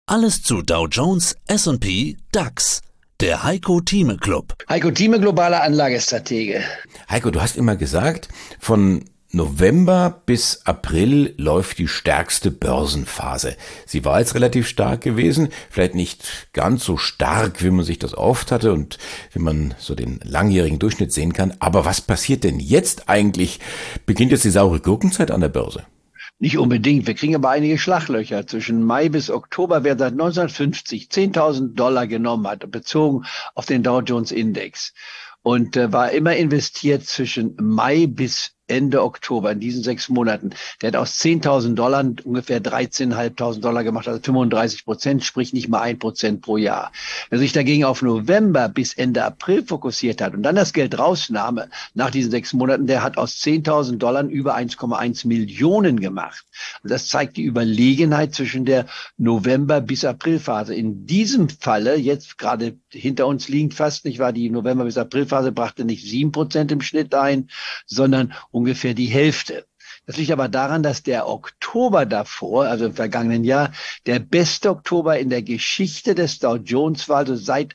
Alles zu Dow Jones, S&P, DAX. Der Heiko Thieme Club. Heiko Thieme, globaler Anlagestratege. Heiko, du hast immer gesagt, von November bis April läuft die stärkste Börsenphase. Sie war jetzt relativ stark gewesen, vielleicht nicht ganz so stark, wie man sich das oft hatte und wie man so den langjährigen Durchschnitt sehen kann. Aber was passiert denn jetzt eigentlich? Beginnt jetzt die saure Gurkenzeit an der Börse? Nicht unbedingt. Wir kriegen aber einige Schlaglöcher. Zwischen Mai bis Oktober, wer seit 1950 $10.000 genommen hat, bezogen auf den Dow Jones Index und war immer investiert zwischen Mai bis Ende Oktober, in diesen 6 Monaten. Der hat aus $10.000 ungefähr $13.500 gemacht, also 35%, sprich nicht mal 1% pro Jahr. Wer sich dagegen auf November bis Ende April fokussiert hat und dann das Geld rausnahm nach diesen 6 Monaten, der hat aus $10.000 über 1,1 Millionen gemacht. Und das zeigt die Überlegenheit zwischen der November- bis Aprilphase. In diesem Falle, jetzt gerade hinter uns liegend fast, nicht wahr, die November- bis Aprilphase brachte nicht 7% im Schnitt ein, sondern ungefähr die Hälfte. Das liegt aber daran, dass der Oktober davor, also im vergangenen Jahr, der beste Oktober in der Geschichte des Dow Jones war, also seit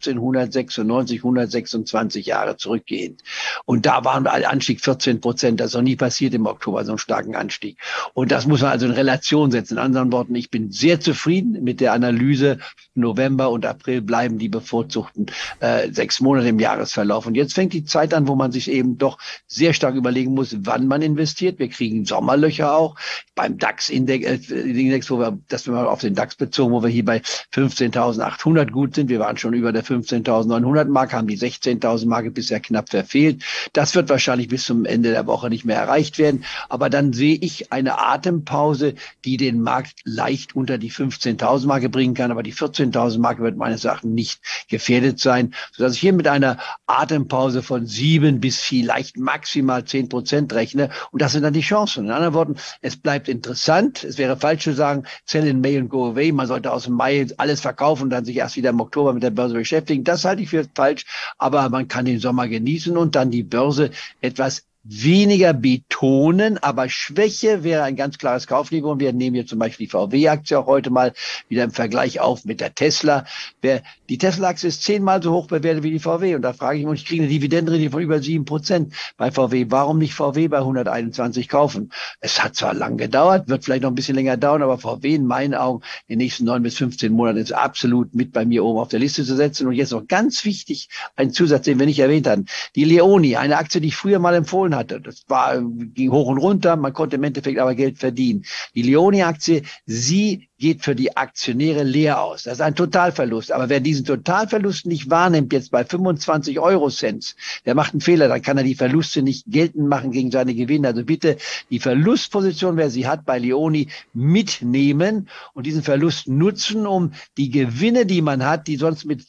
1896, 126 Jahre zurückgehend. Und da war ein Anstieg 14%. Das ist noch nie passiert im Oktober, so einen starken Anstieg. Und das muss man also in Relation setzen. In anderen Worten, ich bin sehr zufrieden mit der Analyse. November und April bleiben die bevorzugten 6 Monate im Jahresverlauf. Und jetzt fängt die Zeit an, wo man sich eben doch sehr stark überlegen muss, wann man investiert. Wir kriegen Sommerlöcher auch beim DAX-Index, das wir mal auf den DAX bezogen, wo wir hier bei 15.800 gut sind. Wir waren schon über der 15.900 Marke, haben die 16.000 Marke bisher knapp verfehlt. Das wird wahrscheinlich bis zum Ende der Woche nicht mehr erreicht werden. Aber dann sehe ich eine Atempause, die den Markt leicht unter die 15.000 Marke bringen kann. Aber die 14.000 Marke wird meines Erachtens nicht gefährdet sein, sodass ich hier mit einer Atempause von 7 bis vielleicht maximal 10% rechne. Und das sind dann die Chancen. In anderen Worten, es bleibt interessant. Es wäre falsch zu sagen, sell in May and go away. Man sollte aus dem Mai alles verkaufen und dann sich erst wieder im Oktober mit der Börse beschäftigen. Das halte ich für falsch. Aber man kann den Sommer genießen und dann die Börse etwas weniger betonen, aber Schwäche wäre ein ganz klares Kaufniveau. Und wir nehmen hier zum Beispiel die VW-Aktie auch heute mal wieder im Vergleich auf mit der Tesla. Die Tesla-Aktie ist 10-mal so hoch bewertet wie die VW. Und da frage ich mich, ich kriege eine Dividendenrendite von über 7% bei VW. Warum nicht VW bei 121 kaufen? Es hat zwar lang gedauert, wird vielleicht noch ein bisschen länger dauern, aber VW in meinen Augen in den nächsten 9 bis 15 Monaten ist absolut mit bei mir oben auf der Liste zu setzen. Und jetzt noch ganz wichtig, ein Zusatz, den wir nicht erwähnt hatten. Die Leoni, eine Aktie, die ich früher mal empfohlen hatte. Das ging hoch und runter, man konnte im Endeffekt aber Geld verdienen. Die Leoni-Aktie, sie geht für die Aktionäre leer aus. Das ist ein Totalverlust. Aber wer diesen Totalverlust nicht wahrnimmt, jetzt bei 25 Eurocent, der macht einen Fehler. Dann kann er die Verluste nicht geltend machen gegen seine Gewinne. Also bitte die Verlustposition, wer sie hat bei Leoni, mitnehmen und diesen Verlust nutzen, um die Gewinne, die man hat, die sonst mit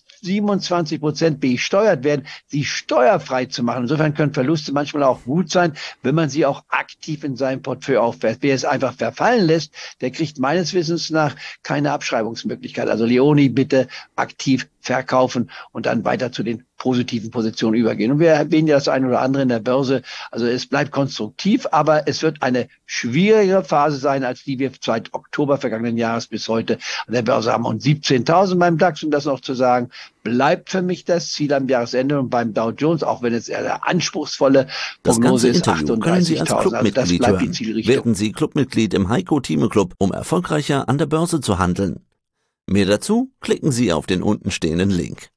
27% besteuert werden, sie steuerfrei zu machen. Insofern können Verluste manchmal auch gut sein, wenn man sie auch aktiv in seinem Portfolio aufwählt. Wer es einfach verfallen lässt, der kriegt meines Wissens nach keine Abschreibungsmöglichkeit. Also Leoni bitte aktiv verkaufen und dann weiter zu den positiven Positionen übergehen. Und wir erwähnen ja das eine oder andere in der Börse. Also es bleibt konstruktiv, aber es wird eine schwierigere Phase sein, als die wir seit Oktober vergangenen Jahres bis heute an der Börse haben. Und 17.000 beim DAX, um das noch zu sagen, bleibt für mich das Ziel am Jahresende. Und beim Dow Jones, auch wenn es eher eine anspruchsvolle Prognose ist, 38.000. Also das bleibt die Zielrichtung. Werden Sie Clubmitglied im Heiko Thieme Club, um erfolgreicher an der Börse zu handeln. Mehr dazu klicken Sie auf den untenstehenden Link.